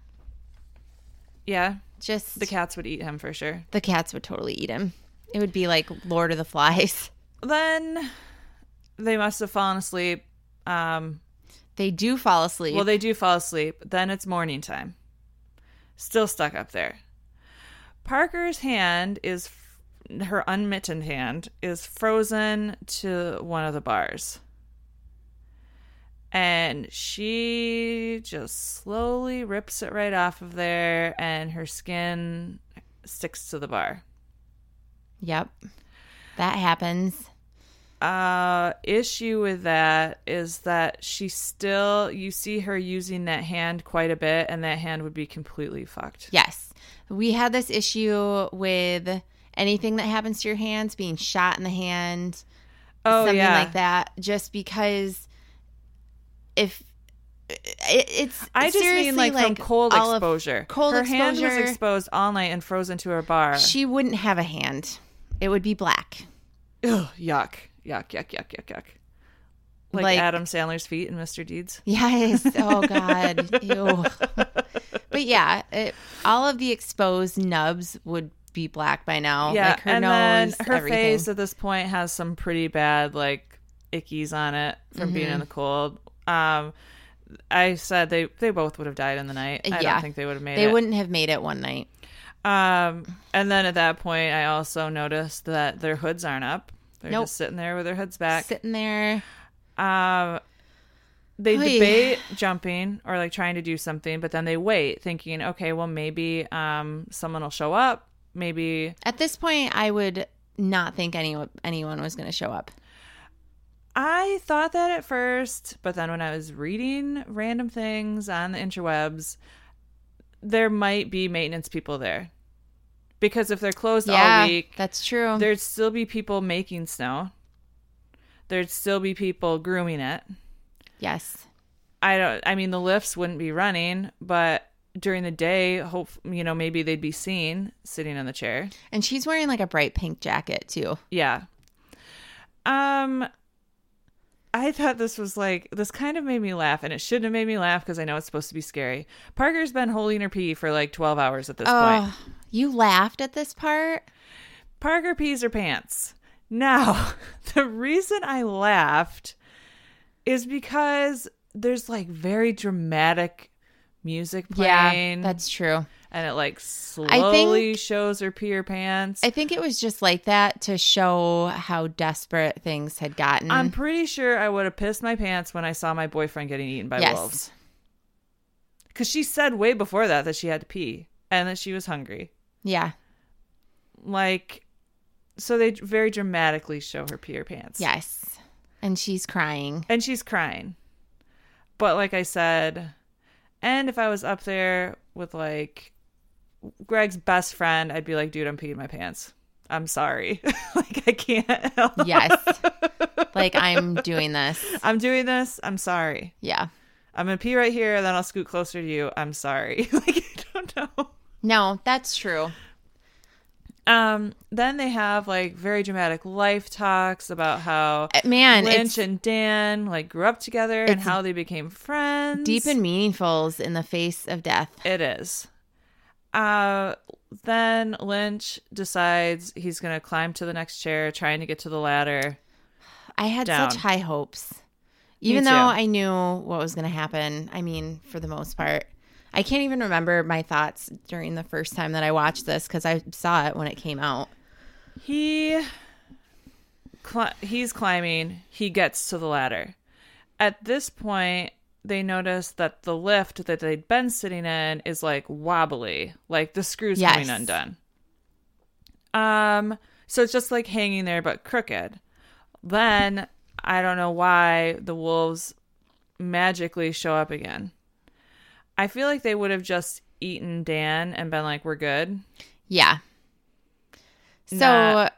yeah, just. the cats would eat him for sure. The cats would totally eat him. It would be like Lord of the Flies. Then they must have fallen asleep. Um, They do fall asleep. well, they do fall asleep. Then it's morning time. Still stuck up there. Parker's hand is, her unmittened hand is frozen to one of the bars. And she just slowly rips it right off of there, and her skin sticks to the bar. Yep. That happens. Uh, issue with that is that she still, you see her using that hand quite a bit, and that hand would be completely fucked. Yes. We had this issue with anything that happens to your hands being shot in the hand. Oh, something yeah. like that. Just because if it, it's I just seriously mean like, from cold all of- exposure. cold her hand was exposure. exposed all night and frozen to her bar. She wouldn't have a hand. It would be black. Ugh, yuck, yuck, yuck, yuck, yuck, yuck. Like, Like- Adam Sandler's feet in Mister Deeds. Yes. Oh God. Ew. But yeah, it, all of the exposed nubs would be black by now. Yeah, like her and nose, then her everything. face at this point has some pretty bad like ickies on it from being Mm-hmm. in the cold. Um, I said they they both would have died in the night. I Yeah. don't think they would have made They it. wouldn't have made it one night. Um, and then at that point, I also noticed that their hoods aren't up. They're Nope. just sitting there with their hoods back. Sitting there. Um, they Oy. debate jumping or like trying to do something, but then they wait thinking, okay, well, maybe um, someone will show up. Maybe At this point, I would not think anyone anyone was going to show up. I thought that at first, but then when I was reading random things on the interwebs, there might be maintenance people there. Because if they're closed Yeah, all week, that's true. there'd still be people making snow. There'd still be people grooming it. Yes. I don't. I mean, the lifts wouldn't be running, but during the day, hope you know maybe they'd be seen sitting in the chair. And she's wearing like a bright pink jacket too. Yeah. Um, I thought this was like this kind of made me laugh, and it shouldn't have made me laugh because I know it's supposed to be scary. Parker's been holding her pee for like twelve hours at this point. Oh, you laughed at this part? Parker pees her pants. Now, the reason I laughed is because there's like very dramatic music playing. Yeah, that's true. And it like slowly think- shows her pee her pants. I think it was just like that to show how desperate things had gotten. I'm pretty sure I would have pissed my pants when I saw my boyfriend getting eaten by Yes. wolves. Because she said way before that that she had to pee and that she was hungry. Yeah. Like, so they very dramatically show her pee her pants. Yes. And she's crying. And she's crying. But like I said, and if I was up there with like Greg's best friend, I'd be like, dude, I'm peeing my pants. I'm sorry. Like, I can't help. Yes. Like, I'm doing this. I'm doing this. I'm sorry. Yeah. I'm going to pee right here, and then I'll scoot closer to you. I'm sorry. Like, I don't know. No, that's true. Um, then they have like very dramatic life talks about how Uh, Man, Lynch it's and Dan like grew up together and it's how they became friends. deep and meaningfuls in the face of death. It is. Uh, then Lynch decides he's going to climb to the next chair, trying to get to the ladder. I had Down. such high hopes. Even too. though I knew what was going to happen. I mean, for the most part. I can't even remember my thoughts during the first time that I watched this because I saw it when it came out. He, cl- he's climbing. He gets to the ladder. At this point, they notice that the lift that they'd been sitting in is like wobbly, like the screws Yes. coming undone. Um, so it's just like hanging there but crooked. Then I don't know why the wolves magically show up again. I feel like they would have just eaten Dan and been like, we're good. Yeah. So, Not-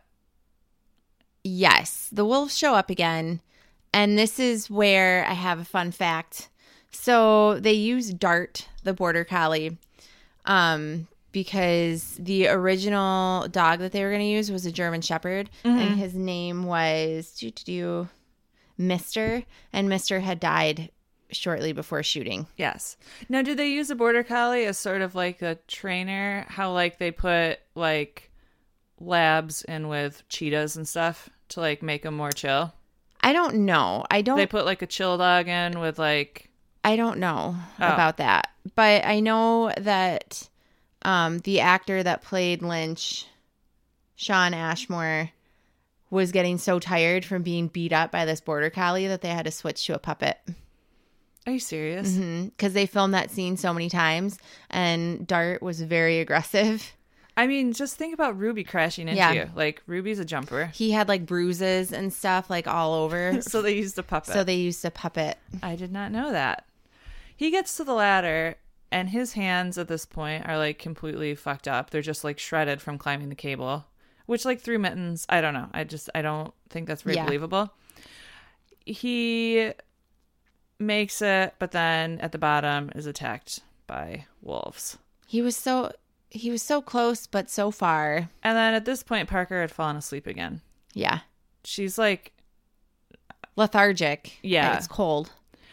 yes, the wolves show up again. And this is where I have a fun fact. So they use Dart, the border collie, um, because the original dog that they were going to use was a German Shepherd. And his name was doo-doo-doo, Mister And Mister had died shortly before shooting. Yes. Now, do they use a border collie as sort of like a trainer? How like they put like labs in with cheetahs and stuff to like make them more chill? I don't know. I don't They put like a chill dog in with like I don't know Oh. about that. But I know that um, the actor that played Lynch, Sean Ashmore, was getting so tired from being beat up by this border collie that they had to switch to a puppet. Are you serious? Because they filmed that scene so many times, and Dart was very aggressive. I mean, just think about Ruby crashing into Yeah. you. Like, Ruby's a jumper. He had like bruises and stuff like all over. So they used a puppet. So they used a puppet. I did not know that. He gets to the ladder, and his hands at this point are like completely fucked up. They're just like shredded from climbing the cable, which like through mittens, I don't know. I just, I don't think that's very Yeah. believable. He makes it, but then at the bottom is attacked by wolves. He was so he was so close, but so far. And then at this point, Parker had fallen asleep again. Yeah. She's like, Lethargic. Yeah. And it's cold.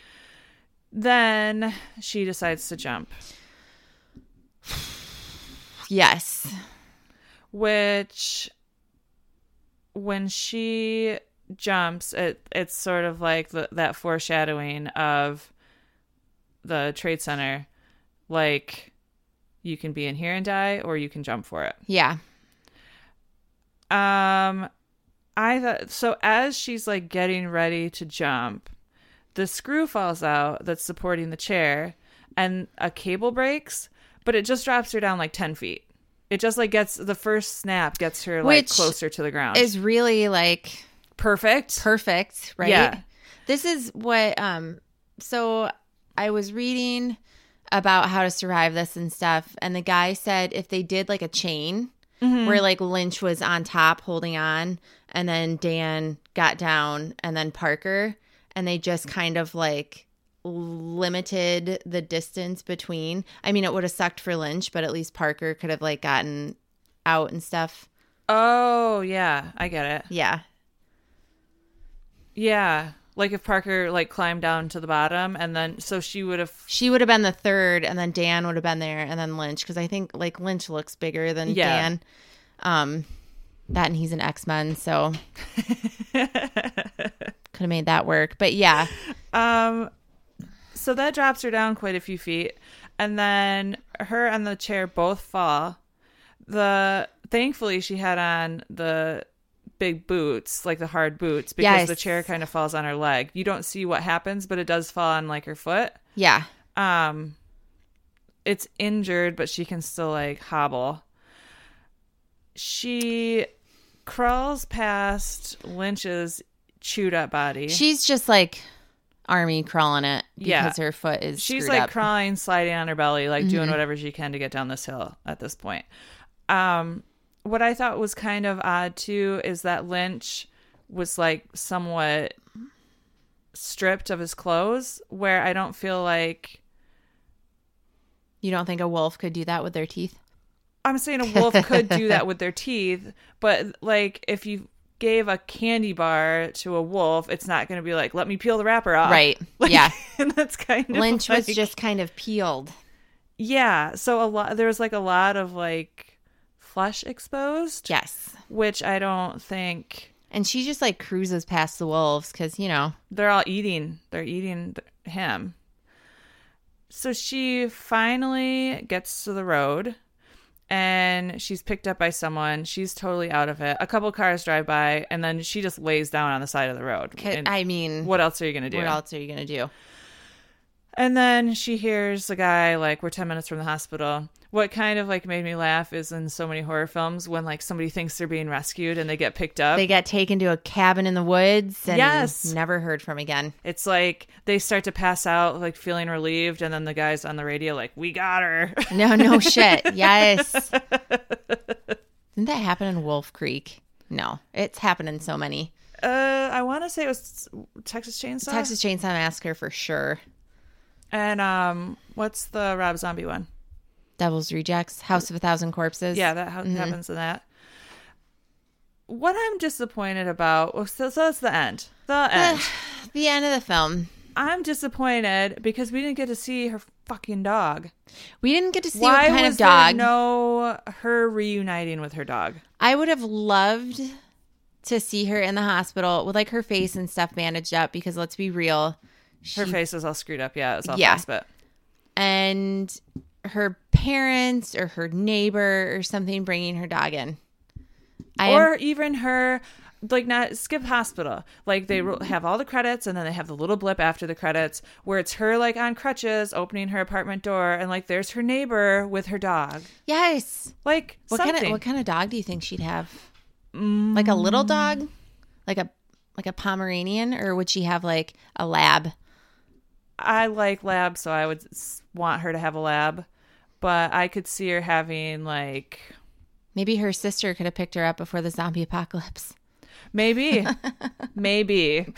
then she decides to jump, Yes. which when she jumps, it it's sort of like the, that foreshadowing of the Trade Center, like you can be in here and die, or you can jump for it. Yeah. Um, I thought so. As she's like getting ready to jump, the screw falls out that's supporting the chair, and a cable breaks, but it just drops her down like ten feet. It just like gets the first snap gets her like Which closer to the ground. Is really like perfect. Perfect, right? Yeah. This is what um so I was reading about how to survive this and stuff, and the guy said if they did like a chain mm-hmm. where like Lynch was on top holding on, and then Dan got down, and then Parker, and they just kind of like limited the distance between. I mean, it would have sucked for Lynch, but at least Parker could have like gotten out and stuff. Oh, yeah. I get it. Yeah. Yeah. Like if Parker like climbed down to the bottom, and then so she would have she would have been the third, and then Dan would have been there, and then Lynch, because I think like Lynch looks bigger than yeah. Dan. Um that and he's an X-Men, so could have made that work. But yeah. Um So that drops her down quite a few feet, and then her and the chair both fall. The thankfully she had on the big boots, like the hard boots, because yes. the chair kind of falls on her leg. You don't see what happens, but it does fall on like her foot. Yeah. Um, it's injured, but she can still like hobble. She crawls past Lynch's chewed up body. She's just like army crawling it because yeah. her foot is she's screwed like up. crawling, sliding on her belly, like mm-hmm. doing whatever she can to get down this hill at this point. Um, what I thought was kind of odd too is that Lynch was like somewhat stripped of his clothes, where I don't feel like. You don't think a wolf could do that with their teeth? I'm saying a wolf could do that with their teeth, but like if you gave a candy bar to a wolf, it's not going to be like, let me peel the wrapper off. Right. Like, yeah. And that's kind of Lynch like, was just kind of peeled. Yeah. So a lot, there was like a lot of like flesh exposed. Yes. Which I don't think. And she just like cruises past the wolves because, you know. They're all eating. They're eating him. So she finally gets to the road. And she's picked up by someone. She's totally out of it. A couple cars drive by, and then she just lays down on the side of the road. And I mean, what else are you going to do? What else are you going to do? And then she hears a guy, like, we're ten minutes from the hospital. What kind of, like, made me laugh is in so many horror films when, like, somebody thinks they're being rescued and they get picked up. They get taken to a cabin in the woods and yes. never heard from again. It's like they start to pass out, like, feeling relieved, and then the guy's on the radio like, we got her. No, no shit. Yes. Didn't that happen in Wolf Creek? No. It's happened in so many. Uh, I want to say it was Texas Chainsaw. Texas Chainsaw Massacre for sure. And um, what's the Rob Zombie one? Devil's Rejects, House of a Thousand Corpses. Yeah, that ha- mm-hmm. happens in that. What I'm disappointed about, so, so that's the end. The end. The end of the film. I'm disappointed because we didn't get to see her fucking dog. We didn't get to see Why what kind was of dog. There no her reuniting with her dog. I would have loved to see her in the hospital with like her face and stuff bandaged up because let's be real. She, her face is all screwed up. Yeah, it's all yeah. but And her parents or her neighbor or something bringing her dog in. I or am- even her, like, not skip hospital. Like, they have all the credits and then they have the little blip after the credits where it's her, like, on crutches opening her apartment door and, like, there's her neighbor with her dog. Yes. Like, what something. kind of what kind of dog do you think she'd have? Mm. Like a little dog? Like a like a Pomeranian? Or would she have, like, a lab? I like labs, so I would want her to have a lab. But I could see her having, like... Maybe her sister could have picked her up before the zombie apocalypse. Maybe. Maybe.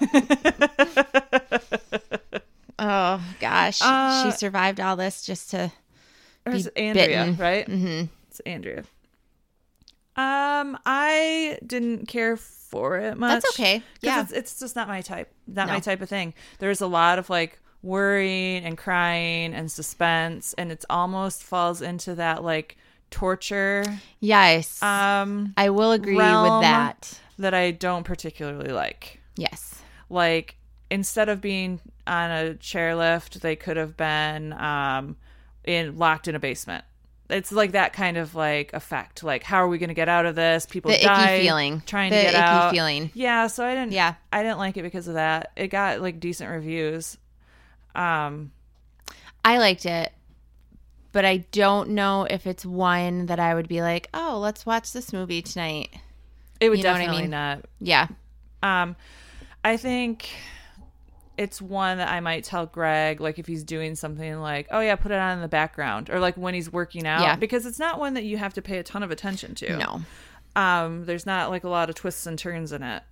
Oh, gosh. Uh, she survived all this just to be Andrea, bitten. Right? Mm-hmm. It's Andrea. Um, I didn't care for it much. That's okay. Yeah. It's, it's just not my type. Not No. my type of thing. There's a lot of, like, worrying and crying and suspense, and it almost falls into that, like, torture. Yes. Um, I will agree realm with that. That I don't particularly like. Yes. Like, instead of being on a chairlift, they could have been um, in locked in a basement. it's like that kind of like effect. Like, how are we going to get out of this? People The die icky feeling. trying the to get icky out. feeling. Yeah, so I didn't. Yeah. I didn't like it because of that. It got like decent reviews. Um, I liked it, but I don't know if it's one that I would be like, oh, let's watch this movie tonight. it would You know what I definitely mean? not. Yeah. Um, I think it's one that I might tell Greg, like if he's doing something like, oh yeah, put it on in the background, or like when he's working out, Yeah. because it's not one that you have to pay a ton of attention to. No. Um, there's not like a lot of twists and turns in it.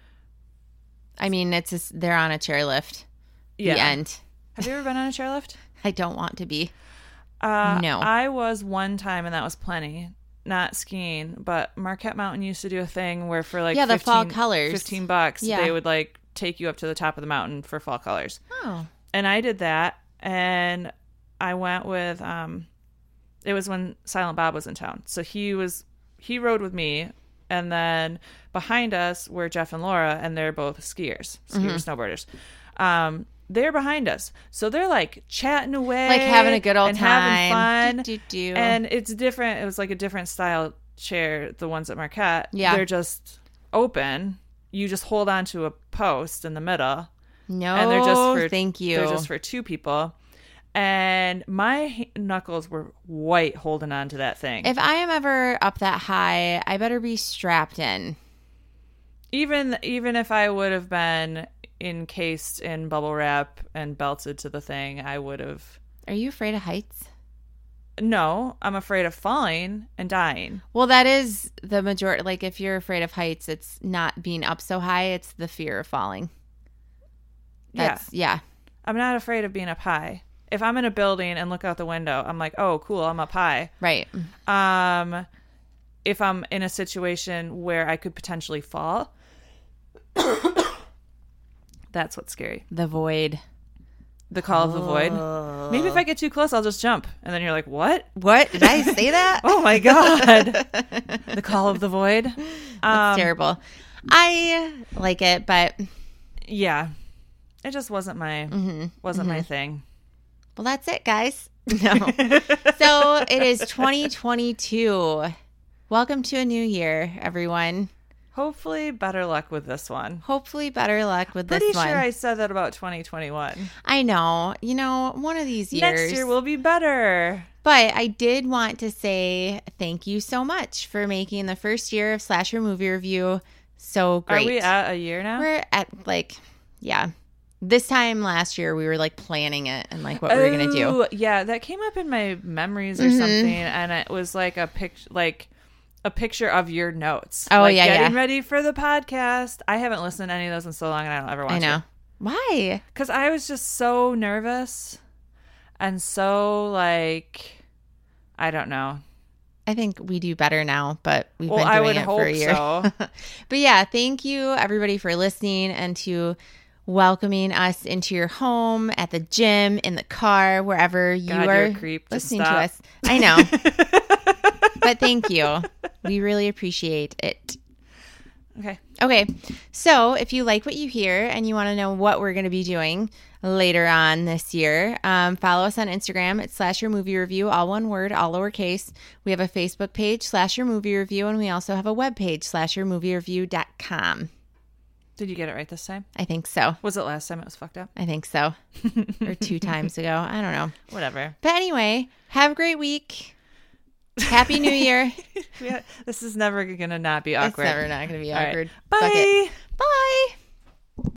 I mean, it's just, they're on a chairlift. Yeah. The end. Have you ever been on a chairlift? I don't want to be. Uh, No. I was one time, and that was plenty. Not skiing, but Marquette Mountain used to do a thing where for like Yeah, the fall fifteen colors. fifteen bucks, Yeah. they would like take you up to the top of the mountain for fall colors. Oh. And I did that, and I went with um it was when Silent Bob was in town. So he was he rode with me, and then behind us were Jeff and Laura, and they're both skiers, skiers, snowboarders. Um they're behind us. So they're like chatting away, Like having a good old and time. having fun. Do, do, do. And it's different. It was like a different style chair, the ones at Marquette. Yeah. They're just open. You just hold on to a post in the middle. no, And they're just for thank you. They're just for two people. And my h- knuckles were white holding on to that thing. If I am ever up that high, I better be strapped in. even even if I would have been encased in bubble wrap and belted to the thing, I would have. Are you afraid of heights? No, I'm afraid of falling and dying. Well, that is the majority. Like, if you're afraid of heights, it's not being up so high, it's the fear of falling. That's, yeah. I'm not afraid of being up high. If I'm in a building and look out the window, I'm like, oh, cool, I'm up high. Right. Um, if I'm in a situation where I could potentially fall, that's what's scary. The void. The call of the void. Maybe if I get too close, I'll just jump. And then you're like, what? What? Did I say that? Oh my God. The call of the void. That's Um, terrible. I like it, but yeah. It just wasn't my, wasn't my thing. well, that's it, guys. No. So it is twenty twenty-two. Welcome to a new year, everyone. Hopefully better luck with this one. Hopefully better luck with Pretty this one. sure I said that about twenty twenty-one. I know. You know, one of these years. Next year will be better. But I did want to say thank you so much for making the first year of Slasher Movie Review so great. Are we at a year now? We're at, like, yeah. This time last year, we were, like, planning it and, like, what we were going to do. Oh, yeah, that came up in my memories or Mhm. something, and it was like a picture, like a picture of your notes. Oh, like yeah, getting yeah. ready for the podcast. I haven't listened to any of those in so long, and I don't ever want I know. to. Why? Because I was just so nervous and so like, I don't know. I think we do better now, but we've Well, been I doing would it hope for a year. so. But yeah, thank you everybody for listening and to welcoming us into your home, at the gym, in the car, wherever you God, are you're a creep. Just listening to stop. us. I know. But thank you. We really appreciate it. Okay. Okay, so if you like what you hear and you want to know what we're going to be doing later on this year, um, follow us on Instagram at Slasher Movie Review, all one word, all lowercase. We have a Facebook page, Slasher Movie Review, and we also have a webpage, slasher movie review dot com. Did you get it right this time? I think so. Was it last time it was fucked up? I think so. Or two times ago. I don't know. Whatever. But anyway, have a great week. Happy New Year. Yeah, this is never going to not be awkward. It's never not going to be All right. awkward. Bye. Fuck it. Bye.